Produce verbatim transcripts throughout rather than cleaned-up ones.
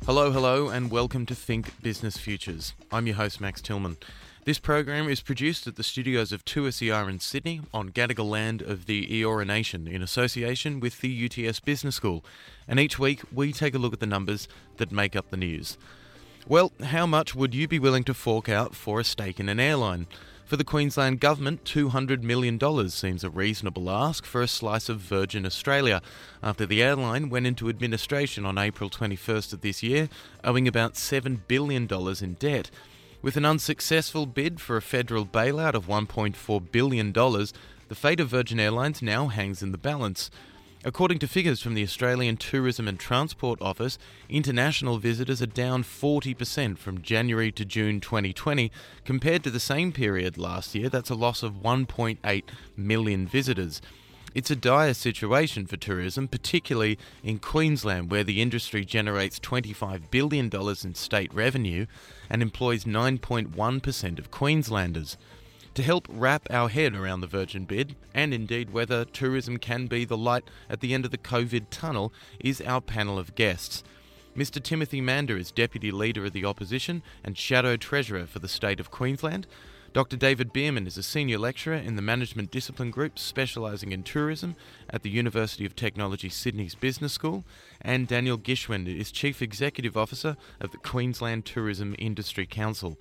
Hello, hello, and welcome to Think Business Futures. I'm your host, Max Tillman. This program is produced at the studios of two S E R in Sydney on Gadigal land of the Eora Nation in association with the U T S Business School. And each week, we take a look at the numbers that make up the news. Well, how much would you be willing to fork out for a stake in an airline? For the Queensland Government, two hundred million dollars seems a reasonable ask for a slice of Virgin Australia, after the airline went into administration on April twenty-first of this year, owing about seven billion dollars in debt. With an unsuccessful bid for a federal bailout of one point four billion dollars, the fate of Virgin Airlines now hangs in the balance. According to figures from the Australian Tourism and Transport Office, international visitors are down forty percent from January to June twenty twenty. Compared to the same period last year, that's a loss of one point eight million visitors. It's a dire situation for tourism, particularly in Queensland, where the industry generates twenty-five billion dollars in state revenue and employs nine point one percent of Queenslanders. To help wrap our head around the Virgin bid, and indeed whether tourism can be the light at the end of the COVID tunnel, is our panel of guests. Mister Timothy Mander is Deputy Leader of the Opposition and Shadow Treasurer for the State of Queensland. Doctor David Bierman is a Senior Lecturer in the Management Discipline Group specialising in tourism at the University of Technology Sydney's Business School. And Daniel Gishwend is Chief Executive Officer of the Queensland Tourism Industry Council.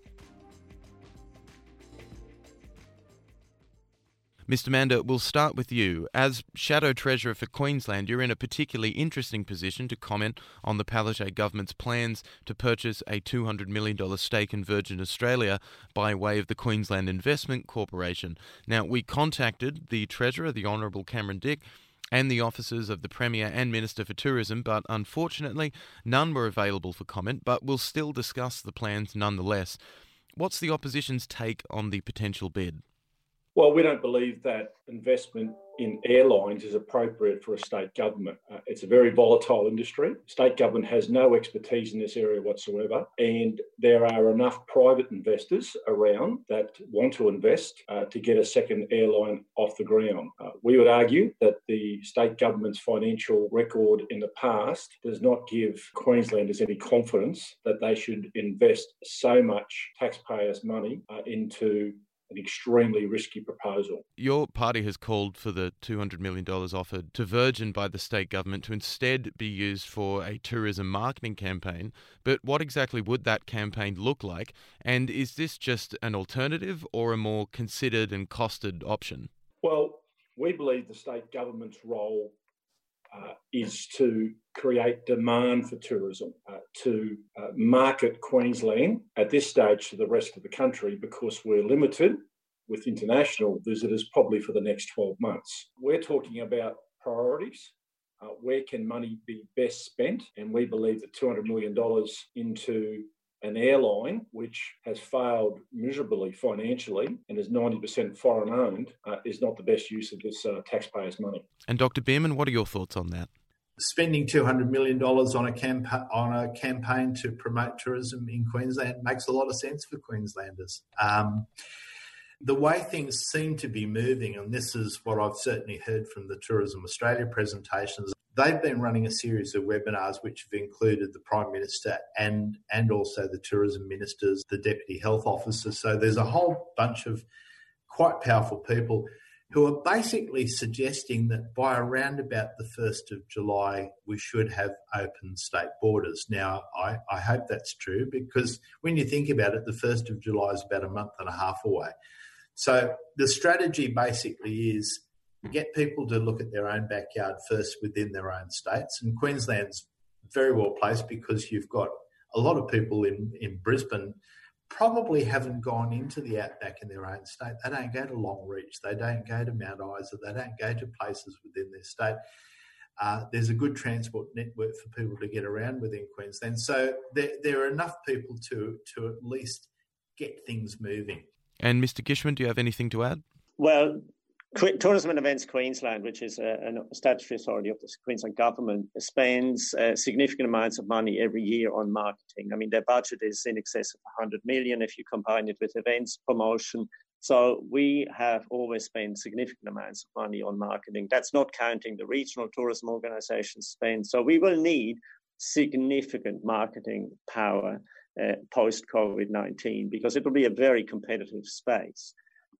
Mister Mander, we'll start with you. As Shadow Treasurer for Queensland, you're in a particularly interesting position to comment on the Palaszczuk government's plans to purchase a two hundred million dollars stake in Virgin Australia by way of the Queensland Investment Corporation. Now, we contacted the Treasurer, the Honourable Cameron Dick, and the offices of the Premier and Minister for Tourism, but unfortunately, none were available for comment, but we'll still discuss the plans nonetheless. What's the opposition's take on the potential bid? Well, we don't believe that investment in airlines is appropriate for a state government. Uh, it's a very volatile industry. State government has no expertise in this area whatsoever, and there are enough private investors around that want to invest uh, to get a second airline off the ground. Uh, we would argue that the state government's financial record in the past does not give Queenslanders any confidence that they should invest so much taxpayers' money uh, into an extremely risky proposal. Your party has called for the two hundred million dollars offered to Virgin by the state government to instead be used for a tourism marketing campaign. But what exactly would that campaign look like? And is this just an alternative or a more considered and costed option? Well, we believe the state government's role Uh, is to create demand for tourism, uh, to uh, market Queensland at this stage to the rest of the country, because we're limited with international visitors probably for the next twelve months. We're talking about priorities. Uh, where can money be best spent? And we believe that two hundred million dollars into an airline which has failed miserably financially and is ninety percent foreign owned uh, is not the best use of this uh, taxpayers' money. And Doctor Bierman, what are your thoughts on that? Spending two hundred million dollars on a, campa- on a campaign to promote tourism in Queensland makes a lot of sense for Queenslanders. Um, the way things seem to be moving, and this is what I've certainly heard from the Tourism Australia presentations, they've been running a series of webinars which have included the Prime Minister and, and also the Tourism Ministers, the Deputy Health Officer. So there's a whole bunch of quite powerful people who are basically suggesting that by around about the first of July, we should have open state borders. Now, I, I hope that's true, because when you think about it, the first of July is about a month and a half away. So the strategy basically is get people to look at their own backyard first within their own states. And Queensland's very well placed because you've got a lot of people in, in Brisbane probably haven't gone into the outback in their own state. They don't go to Longreach. They don't go to Mount Isa. They don't go to places within their state. Uh, there's a good transport network for people to get around within Queensland. So there, there are enough people to, to at least get things moving. And Mister Gishwend, do you have anything to add? Well, Tourism and Events Queensland, which is a, a statutory authority of the Queensland government, spends uh, significant amounts of money every year on marketing. I mean, their budget is in excess of one hundred million if you combine it with events promotion. So we have always spent significant amounts of money on marketing. That's not counting the regional tourism organisations spend. So we will need significant marketing power uh, post-COVID nineteen, because it will be a very competitive space.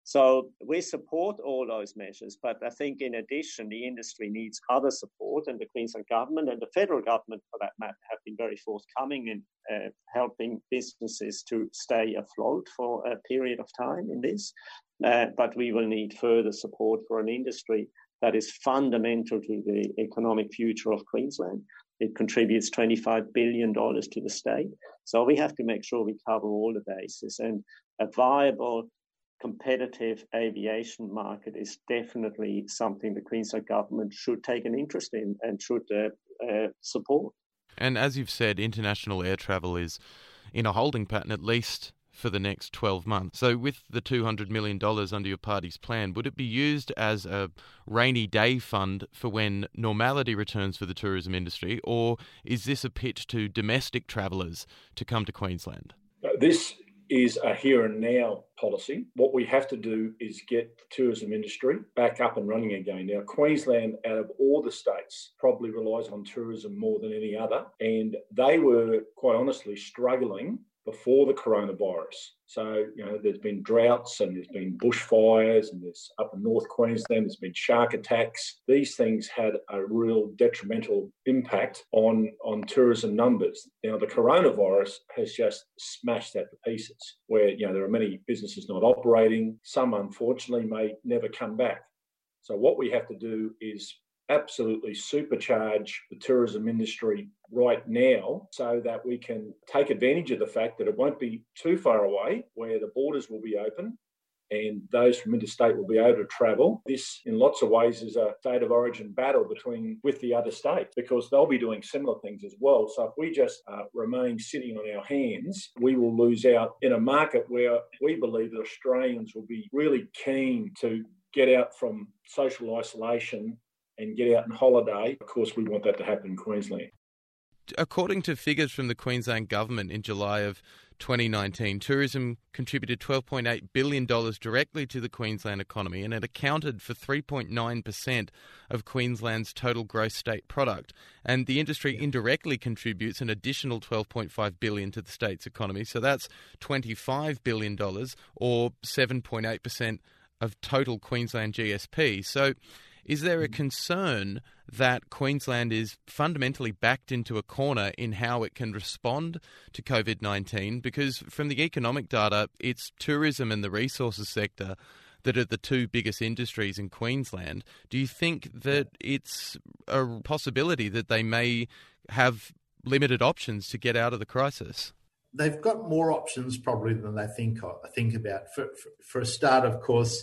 So we support all those measures, but I think in addition, the industry needs other support, and the Queensland government and the federal government, for that matter, have been very forthcoming in uh, helping businesses to stay afloat for a period of time in this. Uh, but we will need further support for an industry that is fundamental to the economic future of Queensland. It contributes twenty-five billion dollars to the state. So we have to make sure we cover all the bases, and a viable competitive aviation market is definitely something the Queensland government should take an interest in and should uh, uh, support. And as you've said, international air travel is in a holding pattern at least for the next twelve months. So with the two hundred million dollars under your party's plan, would it be used as a rainy day fund for when normality returns for the tourism industry, or is this a pitch to domestic travellers to come to Queensland? This is a here and now policy. What we have to do is get the tourism industry back up and running again. Now, Queensland, out of all the states, probably relies on tourism more than any other, and they were, quite honestly, struggling before the coronavirus. So, you know, there's been droughts and there's been bushfires, and there's up in North Queensland, there's been shark attacks. These things had a real detrimental impact on, on tourism numbers. Now, the coronavirus has just smashed that to pieces, where, you know, there are many businesses not operating. Some, unfortunately, may never come back. So what we have to do is absolutely supercharge the tourism industry right now so that we can take advantage of the fact that it won't be too far away where the borders will be open and those from interstate will be able to travel. This, in lots of ways, is a state of origin battle between with the other states, because they'll be doing similar things as well. So if we just uh, remain sitting on our hands, we will lose out in a market where we believe that Australians will be really keen to get out from social isolation and get out on holiday. Of course, we want that to happen in Queensland. According to figures from the Queensland government in July of twenty nineteen, tourism contributed twelve point eight billion dollars directly to the Queensland economy, and it accounted for three point nine percent of Queensland's total gross state product. And the industry indirectly contributes an additional twelve point five billion dollars to the state's economy, so that's twenty-five billion dollars, or seven point eight percent of total Queensland G S P. So is there a concern that Queensland is fundamentally backed into a corner in how it can respond to COVID nineteen? Because from the economic data, it's tourism and the resources sector that are the two biggest industries in Queensland. Do you think that it's a possibility that they may have limited options to get out of the crisis? They've got more options probably than they think think about. For, for, for a start, of course,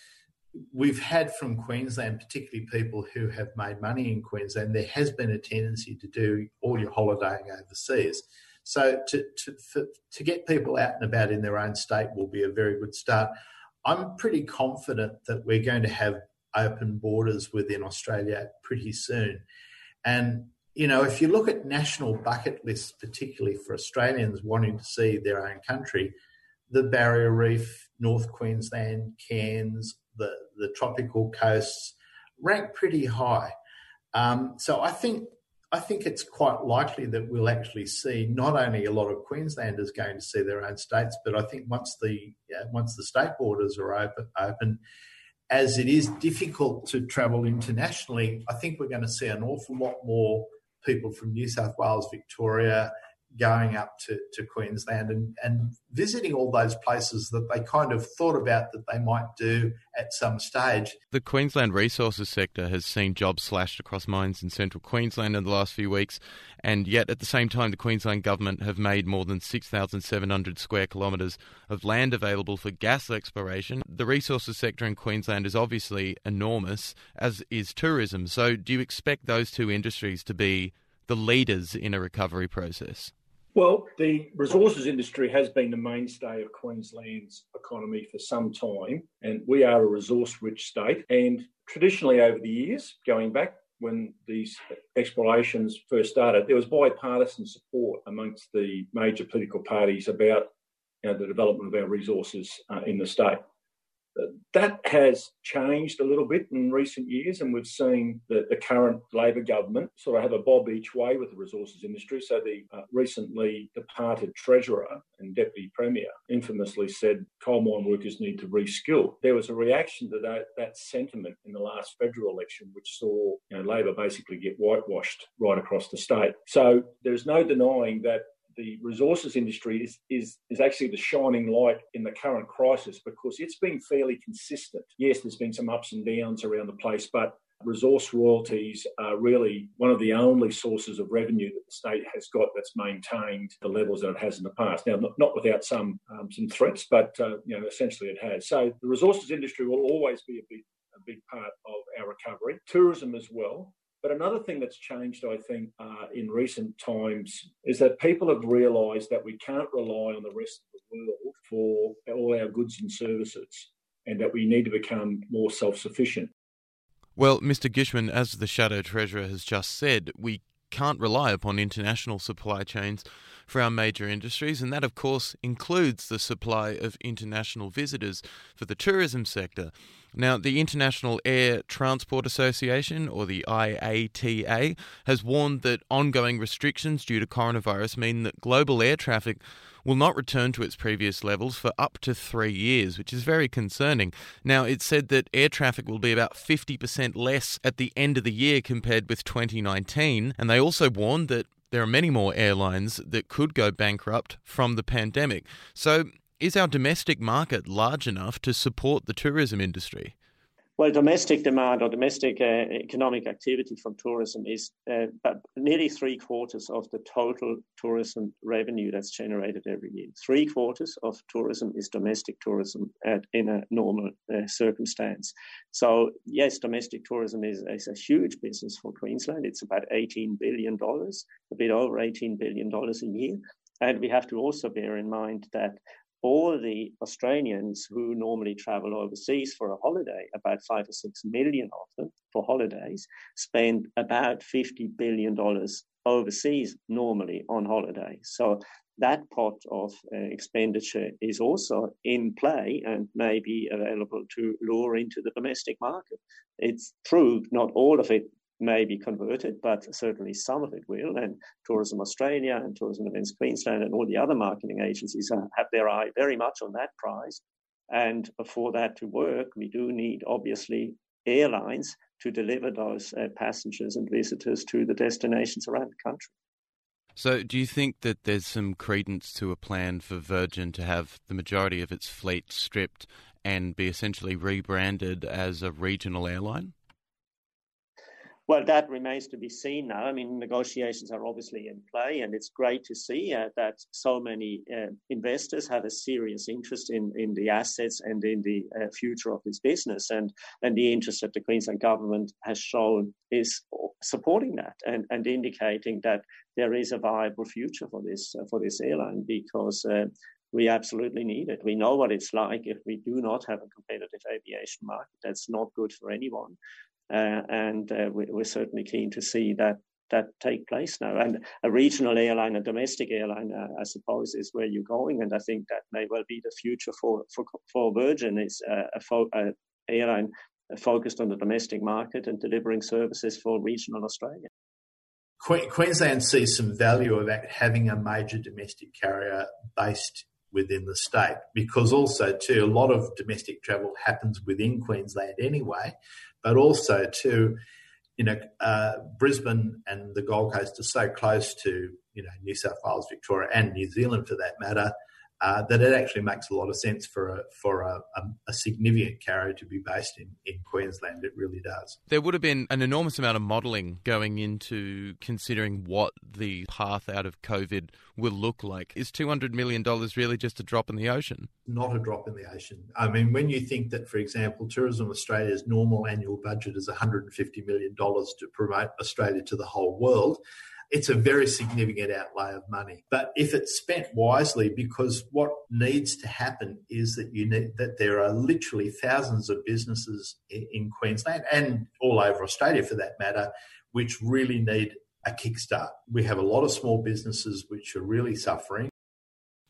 we've had from Queensland, particularly people who have made money in Queensland, there has been a tendency to do all your holidaying overseas. So to to for, to get people out and about in their own state will be a very good start. I'm pretty confident that we're going to have open borders within Australia pretty soon. And, you know, if you look at national bucket lists, particularly for Australians wanting to see their own country, the Barrier Reef, North Queensland, Cairns, the, the tropical coasts rank pretty high. Um, so I think I think it's quite likely that we'll actually see not only a lot of Queenslanders going to see their own states, but I think once the uh, once the state borders are open, open, as it is difficult to travel internationally, I think we're going to see an awful lot more people from New South Wales, Victoria, going up to, to Queensland and, and visiting all those places that they kind of thought about that they might do at some stage. The Queensland resources sector has seen jobs slashed across mines in central Queensland in the last few weeks, and yet at the same time the Queensland government have made more than six thousand seven hundred square kilometres of land available for gas exploration. The resources sector in Queensland is obviously enormous, as is tourism. So do you expect those two industries to be the leaders in a recovery process? Well, the resources industry has been the mainstay of Queensland's economy for some time, and we are a resource-rich state. And traditionally over the years, going back when these explorations first started, there was bipartisan support amongst the major political parties about, you know, the development of our resources uh, in the state. That has changed a little bit in recent years, and we've seen that the current Labor government sort of have a bob each way with the resources industry. So the uh, recently departed Treasurer and Deputy Premier infamously said coal mine workers need to reskill. There was a reaction to that, that sentiment in the last federal election, which saw you know, Labor basically get whitewashed right across the state. So there's no denying that the resources industry is, is, is actually the shining light in the current crisis because it's been fairly consistent. Yes, there's been some ups and downs around the place, but resource royalties are really one of the only sources of revenue that the state has got that's maintained the levels that it has in the past. Now, not, not without some um, some threats, but uh, you know, essentially it has. So the resources industry will always be a big, a big part of our recovery. Tourism as well. But another thing that's changed, I think, uh, in recent times is that people have realised that we can't rely on the rest of the world for all our goods and services and that we need to become more self-sufficient. Well, Mister Gishman, as the Shadow Treasurer has just said, we can't rely upon international supply chains for our major industries, and that, of course, includes the supply of international visitors for the tourism sector. Now, the International Air Transport Association, or the I A T A, has warned that ongoing restrictions due to coronavirus mean that global air traffic will not return to its previous levels for up to three years, which is very concerning. Now, it's said that air traffic will be about fifty percent less at the end of the year compared with twenty nineteen, and they also warned that there are many more airlines that could go bankrupt from the pandemic. So, is our domestic market large enough to support the tourism industry? Well, domestic demand or domestic uh, economic activity from tourism is uh, nearly three quarters of the total tourism revenue that's generated every year. Three quarters of tourism is domestic tourism at, in a normal uh, circumstance. So, yes, domestic tourism is, is a huge business for Queensland. It's about eighteen billion dollars, a bit over eighteen billion dollars a year. And we have to also bear in mind that all the Australians who normally travel overseas for a holiday, about five or six million of them for holidays, spend about fifty billion dollars overseas normally on holiday. So that pot of uh, expenditure is also in play and may be available to lure into the domestic market. It's true, not all of it may be converted, but certainly some of it will. And Tourism Australia and Tourism Events Queensland and all the other marketing agencies have their eye very much on that prize. And for that to work, we do need, obviously, airlines to deliver those uh, passengers and visitors to the destinations around the country. So do you think that there's some credence to a plan for Virgin to have the majority of its fleet stripped and be essentially rebranded as a regional airline? Well, that remains to be seen now. I mean, negotiations are obviously in play, and it's great to see uh, that so many uh, investors have a serious interest in, in the assets and in the uh, future of this business. And, and the interest that the Queensland government has shown is supporting that and, and indicating that there is a viable future for this, uh, for this airline because uh, we absolutely need it. We know what it's like if we do not have a competitive aviation market. That's not good for anyone. Uh, and uh, we, we're certainly keen to see that that take place now. And a regional airline, a domestic airline, uh, I suppose, is where you're going. And I think that may well be the future for for, for Virgin. Is uh, a, fo- a airline focused on the domestic market and delivering services for regional Australia. Que- Queensland sees some value of having a major domestic carrier based within the state, because also too a lot of domestic travel happens within Queensland anyway, but also too, you know, uh, Brisbane and the Gold Coast are so close to, you know, New South Wales, Victoria, and New Zealand for that matter, uh, that it actually makes a lot of sense for a for a, a, a significant carrier to be based in, in Queensland. It really does. There would have been an enormous amount of modelling going into considering what the path out of COVID will look like. Is two hundred million dollars really just a drop in the ocean? Not a drop in the ocean. I mean, when you think that, for example, Tourism Australia's normal annual budget is one hundred fifty million dollars to promote Australia to the whole world, it's a very significant outlay of money. But if it's spent wisely, because what needs to happen is that you need, that there are literally thousands of businesses in, in Queensland and all over Australia for that matter, which really need a kickstart. We have a lot of small businesses which are really suffering.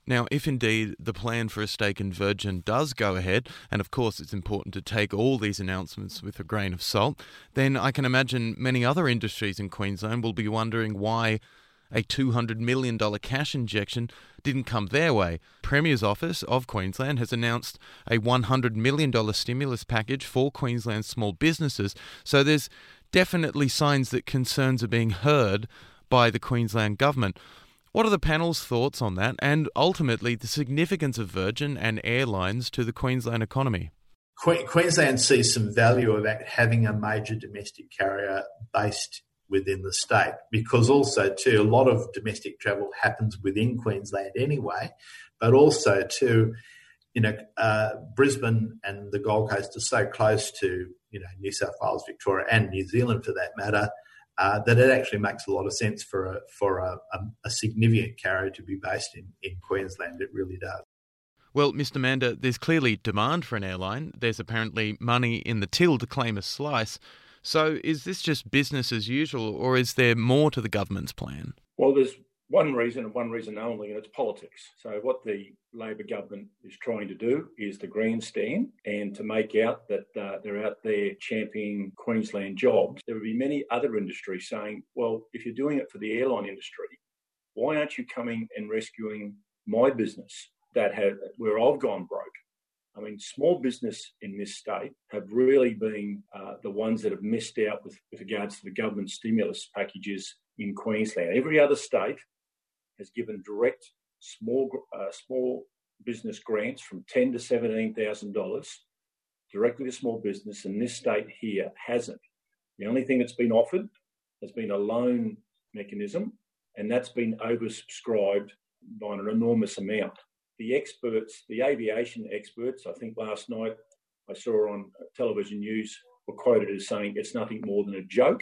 Now, if indeed the plan for a stake in Virgin does go ahead, and of course it's important to take all these announcements with a grain of salt, then I can imagine many other industries in Queensland will be wondering why a two hundred million dollars cash injection didn't come their way. Premier's Office of Queensland has announced a one hundred million dollars stimulus package for Queensland's small businesses, so there's definitely signs that concerns are being heard by the Queensland government. What are the panel's thoughts on that, and ultimately the significance of Virgin and airlines to the Queensland economy? Queensland sees some value of having a major domestic carrier based within the state, because also too a lot of domestic travel happens within Queensland anyway, but also too, you know, uh, Brisbane and the Gold Coast are so close to, you know, New South Wales, Victoria, and New Zealand for that matter. Uh, that it actually makes a lot of sense for a for a, a, a significant carrier to be based in, in Queensland. It really does. Well, Mister Mander, there's clearly demand for an airline. There's apparently money in the till to claim a slice. So is this just business as usual, or is there more to the government's plan? Well, there's one reason and one reason only, and it's politics. So what the Labor government is trying to do is to grandstand and to make out that uh, they're out there championing Queensland jobs. There will be many other industries saying, well, if you're doing it for the airline industry, why aren't you coming and rescuing my business that have where I've gone broke? I mean, small business in this state have really been uh, the ones that have missed out with, with regards to the government stimulus packages in Queensland. Every other state has given direct small uh, small business grants from ten to seventeen thousand dollars directly to small business, and this state here hasn't. The only thing that's been offered has been a loan mechanism, and that's been oversubscribed by an enormous amount. The experts, the aviation experts, I think last night I saw on television news, were quoted as saying it's nothing more than a joke.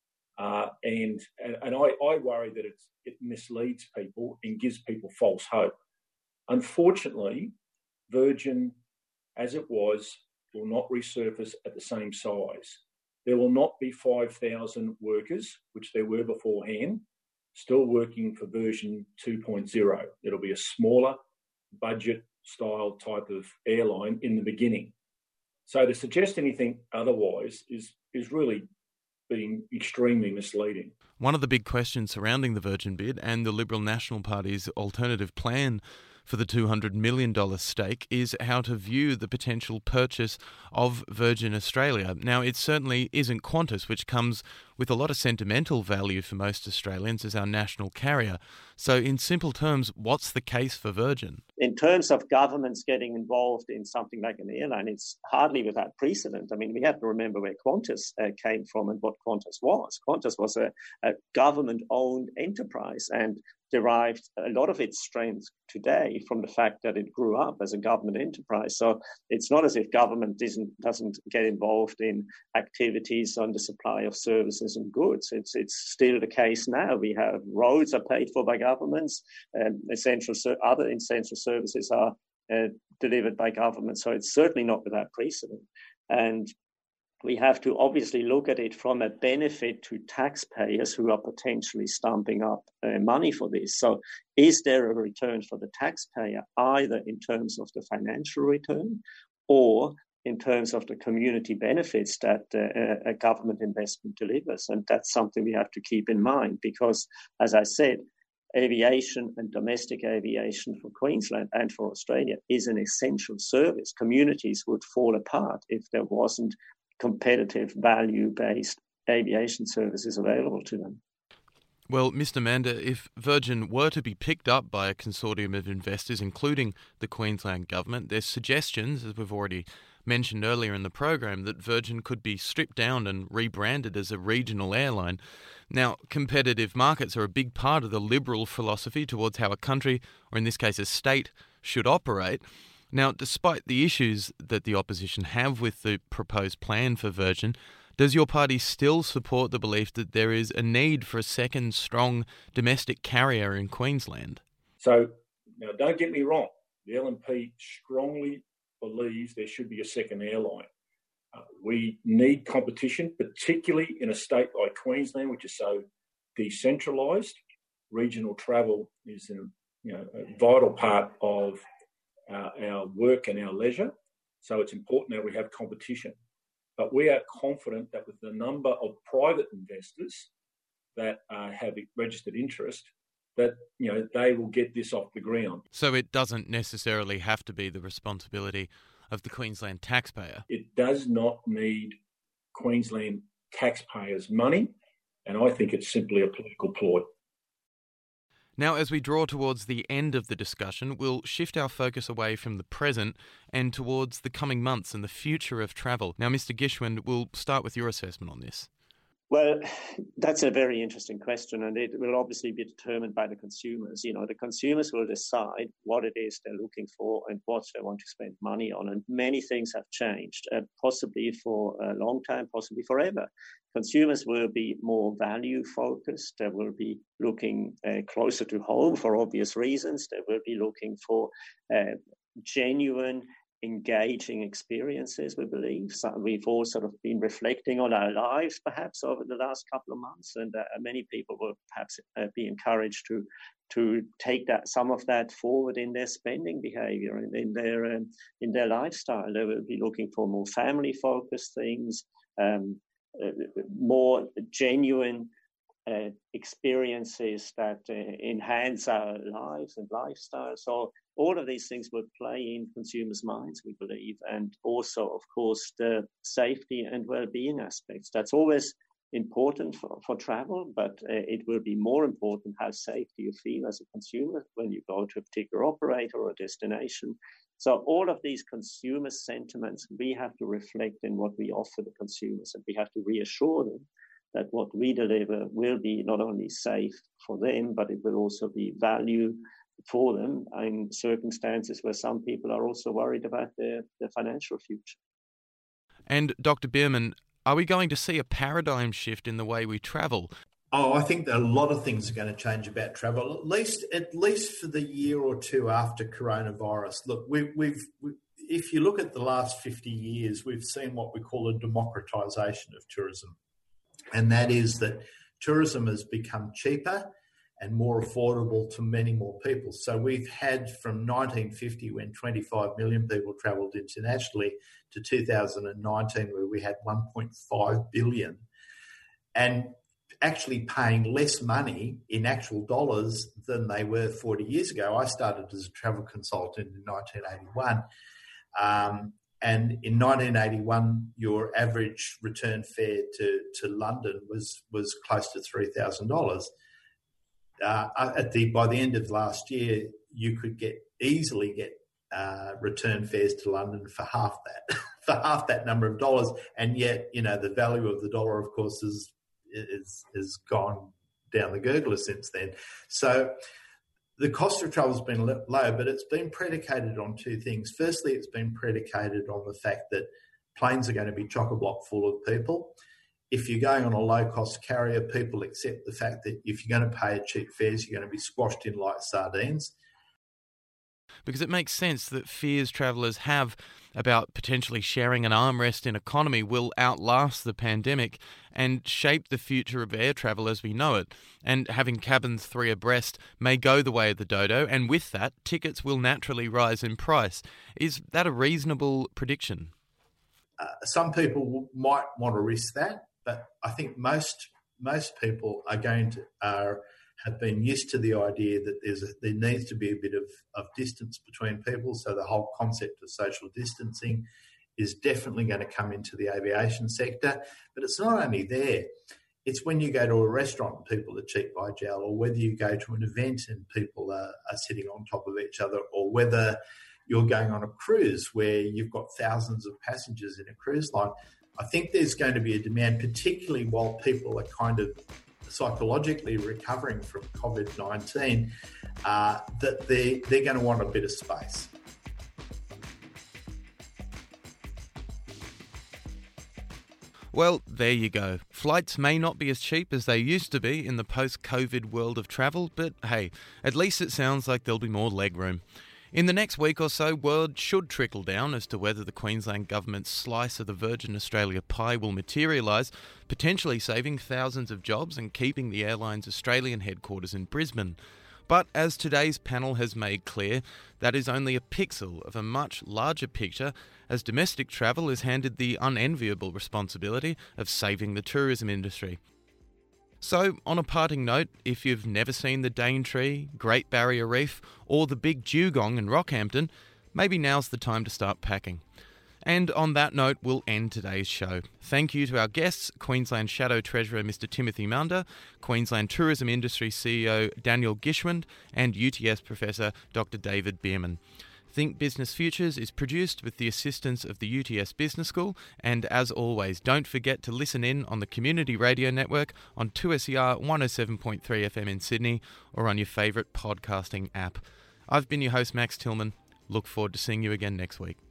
Uh, and and, and I, I worry that it's, it misleads people and gives people false hope. Unfortunately, Virgin, as it was, will not resurface at the same size. There will not be five thousand workers, which there were beforehand, still working for version two point oh. It'll be a smaller budget-style type of airline in the beginning. So to suggest anything otherwise is is really being extremely misleading. One of the big questions surrounding the Virgin bid and the Liberal National Party's alternative plan for the two hundred million dollars stake is how to view the potential purchase of Virgin Australia. Now, it certainly isn't Qantas, which comes with a lot of sentimental value for most Australians as our national carrier. So in simple terms, what's the case for Virgin? In terms of governments getting involved in something like an airline, it's hardly without precedent. I mean, we have to remember where Qantas uh, came from and what Qantas was. Qantas was a, a government-owned enterprise and derived a lot of its strength today from the fact that it grew up as a government enterprise. So it's not as if government doesn't, doesn't get involved in activities on the supply of services and goods. It's it's still the case now. We have roads are paid for by governments, and essential other essential services are uh, delivered by government. So it's certainly not without precedent. And we have to obviously look at it from a benefit to taxpayers who are potentially stumping up uh, money for this. So is there a return for the taxpayer, either in terms of the financial return or in terms of the community benefits that uh, a government investment delivers? And that's something we have to keep in mind because, as I said, aviation and domestic aviation for Queensland and for Australia is an essential service. Communities would fall apart if there wasn't competitive, value-based aviation services available to them. Well, Mister Mander, if Virgin were to be picked up by a consortium of investors, including the Queensland government, there's suggestions, as we've already mentioned earlier in the program, that Virgin could be stripped down and rebranded as a regional airline. Now, competitive markets are a big part of the Liberal philosophy towards how a country, or in this case a state, should operate. Now, despite the issues that the opposition have with the proposed plan for Virgin, does your party still support the belief that there is a need for a second strong domestic carrier in Queensland? So, now don't get me wrong, the L N P strongly believes there should be a second airline. Uh, we need competition, particularly in a state like Queensland, which is so decentralised. Regional travel is an you know, a vital part of uh, our work and our leisure. So it's important that we have competition. But we are confident that with the number of private investors that uh, have registered interest, that, you know, they will get this off the ground. So it doesn't necessarily have to be the responsibility of the Queensland taxpayer. It does not need Queensland taxpayers' money, and I think it's simply a political ploy. Now, as we draw towards the end of the discussion, we'll shift our focus away from the present and towards the coming months and the future of travel. Now, Mister Gishwin, we'll start with your assessment on this. Well, that's a very interesting question, and it will obviously be determined by the consumers. You know, the consumers will decide what it is they're looking for and what they want to spend money on. And many things have changed, uh, possibly for a long time, possibly forever. Consumers will be more value focused. They will be looking uh, closer to home for obvious reasons. They will be looking for uh, genuine, engaging experiences, we believe. So we've all sort of been reflecting on our lives perhaps over the last couple of months, and uh, many people will perhaps uh, be encouraged to to take that some of that forward in their spending behavior and in their um, in their lifestyle. They will be looking for more family focused things, um, uh, more genuine uh, experiences that uh, enhance our lives and lifestyle. So all of these things will play in consumers' minds, we believe, and also, of course, the safety and well-being aspects. That's always important for, for travel, but uh, it will be more important how safe do you feel as a consumer when you go to a particular operator or a destination. So all of these consumer sentiments, we have to reflect in what we offer the consumers, and we have to reassure them that what we deliver will be not only safe for them, but it will also be value for them in circumstances where some people are also worried about their, their financial future. And Doctor Bierman, are we going to see a paradigm shift in the way we travel? Oh, I think that a lot of things are going to change about travel, at least at least for the year or two after coronavirus. Look, we, we've we, if you look at the last fifty years, we've seen what we call a democratisation of tourism, and that is that tourism has become cheaper and more affordable to many more people. So we've had from nineteen fifty, when twenty-five million people travelled internationally, to two thousand nineteen, where we had one point five billion, and actually paying less money in actual dollars than they were forty years ago. I started as a travel consultant in nineteen eighty-one. Um, and in nineteen eighty-one, your average return fare to, to London was, was close to three thousand dollars. Uh, at the by the end of last year, you could get easily get uh, return fares to London for half that, for half that number of dollars, and yet, you know, the value of the dollar, of course, is is is gone down the gurgler since then. So the cost of travel has been low, but it's been predicated on two things. Firstly, it's been predicated on the fact that planes are going to be chock-a-block full of people. If you're going on a low-cost carrier, people accept the fact that if you're going to pay cheap fares, you're going to be squashed in like sardines. Because it makes sense that fears travellers have about potentially sharing an armrest in economy will outlast the pandemic and shape the future of air travel as we know it. And having cabins three abreast may go the way of the dodo, and with that, tickets will naturally rise in price. Is that a reasonable prediction? Uh, some people might want to risk that, but I think most most people are going to are have been used to the idea that there's a, there needs to be a bit of, of distance between people. So the whole concept of social distancing is definitely going to come into the aviation sector. But it's not only there. It's when you go to a restaurant and people are cheek by jowl, or whether you go to an event and people are, are sitting on top of each other, or whether you're going on a cruise where you've got thousands of passengers in a cruise line. I think there's going to be a demand, particularly while people are kind of psychologically recovering from COVID nineteen, uh, that they, they're going to want a bit of space. Well, there you go. Flights may not be as cheap as they used to be in the post-COVID world of travel, but hey, at least it sounds like there'll be more legroom. In the next week or so, word should trickle down as to whether the Queensland Government's slice of the Virgin Australia pie will materialise, potentially saving thousands of jobs and keeping the airline's Australian headquarters in Brisbane. But as today's panel has made clear, that is only a pixel of a much larger picture, as domestic travel is handed the unenviable responsibility of saving the tourism industry. So, on a parting note, if you've never seen the Daintree, Great Barrier Reef, or the Big Dugong in Rockhampton, maybe now's the time to start packing. And on that note, we'll end today's show. Thank you to our guests, Queensland Shadow Treasurer Mister Timothy Munda, Queensland Tourism Industry C E O Daniel Gishwand, and U T S Professor Doctor David Bierman. Think Business Futures is produced with the assistance of the U T S Business School, and as always, don't forget to listen in on the Community Radio Network on two S E R one oh seven point three F M in Sydney or on your favourite podcasting app. I've been your host, Max Tillman. Look forward to seeing you again next week.